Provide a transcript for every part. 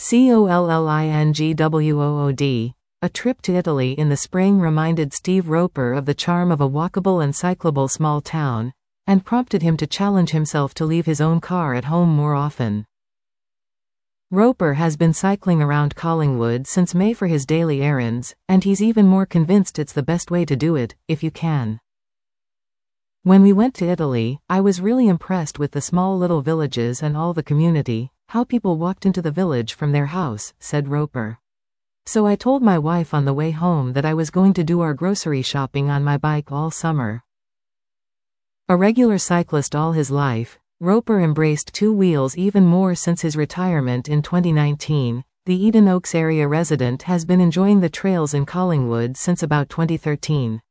COLLINGWOOD. A trip to Italy in the spring reminded Steve Roper of the charm of a walkable and cyclable small town, and prompted him to challenge himself to leave his own car at home more often. Roper has been cycling around Collingwood since May for his daily errands, and he's even more convinced it's the best way to do it, if you can. When we went to Italy, I was really impressed with the small little villages and all the community, how people walked into the village from their house, said Roper. So I told my wife on the way home that I was going to do our grocery shopping on my bike all summer. A regular cyclist all his life, Roper embraced two wheels even more since his retirement in 2019. The Eden Oaks area resident has been enjoying the trails in Collingwood since about 2013.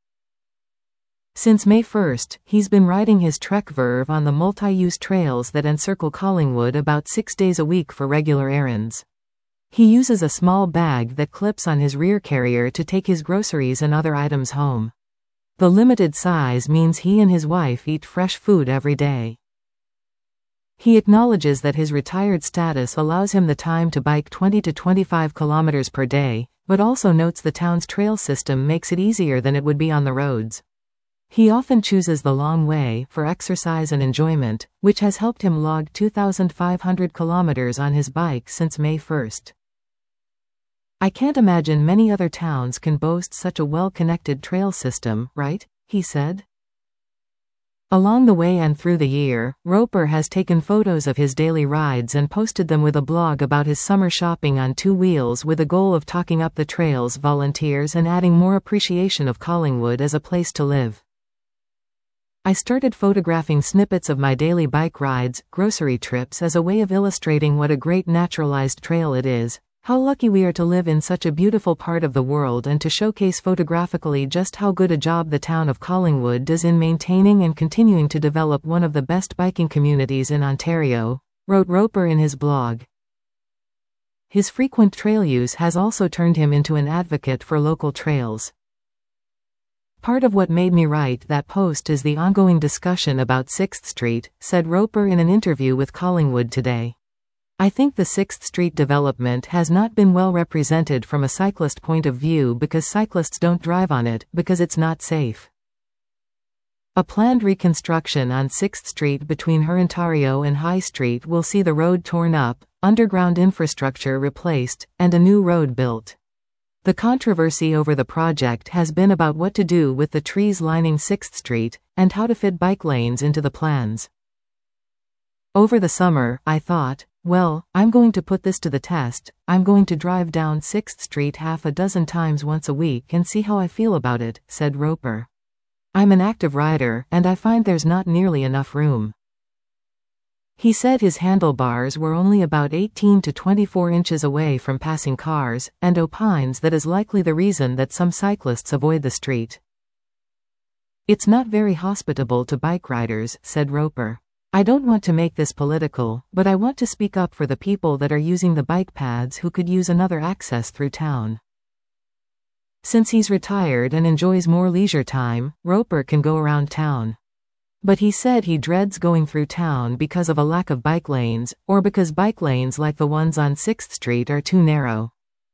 Since May 1st, he's been riding his Trek Verve on the multi-use trails that encircle Collingwood about 6 days a week for regular errands. He uses a small bag that clips on his rear carrier to take his groceries and other items home. The limited size means he and his wife eat fresh food every day. He acknowledges that his retired status allows him the time to bike 20 to 25 kilometers per day, but also notes the town's trail system makes it easier than it would be on the roads. He often chooses the long way for exercise and enjoyment, which has helped him log 2,500 kilometers on his bike since May 1st. I can't imagine many other towns can boast such a well-connected trail system, right? He said. Along the way and through the year, Roper has taken photos of his daily rides and posted them with a blog about his summer shopping on two wheels with a goal of talking up the trail's volunteers and adding more appreciation of Collingwood as a place to live. I started photographing snippets of my daily bike rides, grocery trips as a way of illustrating what a great naturalized trail it is, how lucky we are to live in such a beautiful part of the world, and to showcase photographically just how good a job the town of Collingwood does in maintaining and continuing to develop one of the best biking communities in Ontario, wrote Roper in his blog. His frequent trail use has also turned him into an advocate for local trails. Part of what made me write that post is the ongoing discussion about 6th Street, said Roper in an interview with Collingwood Today. I think the 6th Street development has not been well represented from a cyclist point of view because cyclists don't drive on it, because it's not safe. A planned reconstruction on 6th Street between Hurontario and High Street will see the road torn up, underground infrastructure replaced, and a new road built. The controversy over the project has been about what to do with the trees lining 6th Street, and how to fit bike lanes into the plans. Over the summer, I thought, well, I'm going to put this to the test. I'm going to drive down 6th Street half a dozen times once a week and see how I feel about it, said Roper. I'm an active rider, and I find there's not nearly enough room. He said his handlebars were only about 18 to 24 inches away from passing cars, and opines that is likely the reason that some cyclists avoid the street. It's not very hospitable to bike riders, said Roper. I don't want to make this political, but I want to speak up for the people that are using the bike paths who could use another access through town. Since he's retired and enjoys more leisure time, Roper can go around town. But he said he dreads going through town because of a lack of bike lanes, or because bike lanes like the ones on 6th Street are too narrow.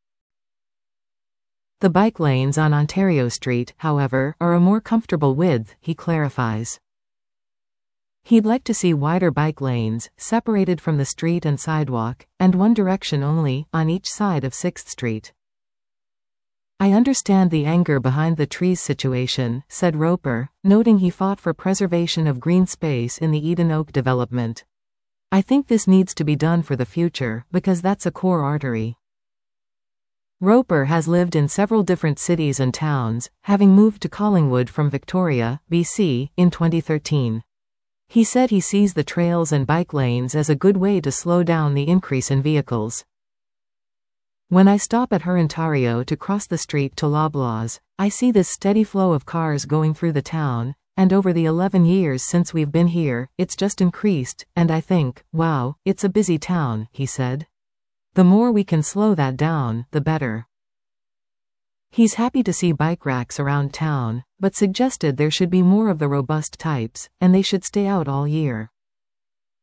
The bike lanes on Ontario Street, however, are a more comfortable width, he clarifies. He'd like to see wider bike lanes, separated from the street and sidewalk, and one direction only, on each side of 6th Street. I understand the anger behind the trees situation, said Roper, noting he fought for preservation of green space in the Eden Oak development. I think this needs to be done for the future, because that's a core artery. Roper has lived in several different cities and towns, having moved to Collingwood from Victoria, BC, in 2013. He said he sees the trails and bike lanes as a good way to slow down the increase in vehicles. When I stop at Hurontario to cross the street to Loblaws, I see this steady flow of cars going through the town, and over the 11 years since we've been here, it's just increased, and I think, wow, it's a busy town, he said. The more we can slow that down, the better. He's happy to see bike racks around town, but suggested there should be more of the robust types, and they should stay out all year.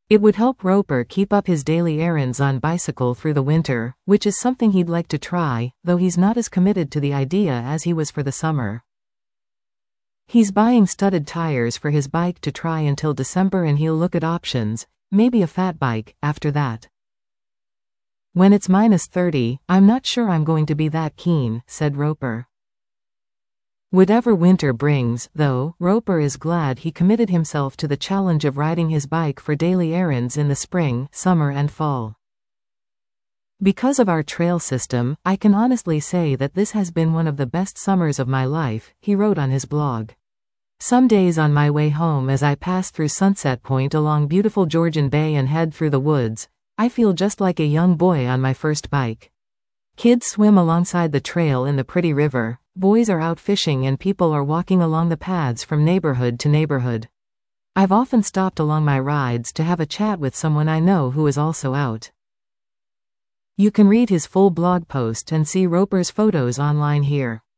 It would help Roper keep up his daily errands on bicycle through the winter, which is something he'd like to try, though he's not as committed to the idea as he was for the summer. He's buying studded tires for his bike to try until December, and he'll look at options, maybe a fat bike, after that. When it's -30, I'm not sure I'm going to be that keen, said Roper. Whatever winter brings, though, Roper is glad he committed himself to the challenge of riding his bike for daily errands in the spring, summer and fall. Because of our trail system, I can honestly say that this has been one of the best summers of my life, he wrote on his blog. Some days on my way home, as I pass through Sunset Point along beautiful Georgian Bay and head through the woods, I feel just like a young boy on my first bike. Kids swim alongside the trail in the pretty river, boys are out fishing, and people are walking along the paths from neighborhood to neighborhood. I've often stopped along my rides to have a chat with someone I know who is also out. You can read his full blog post and see Roper's photos online here.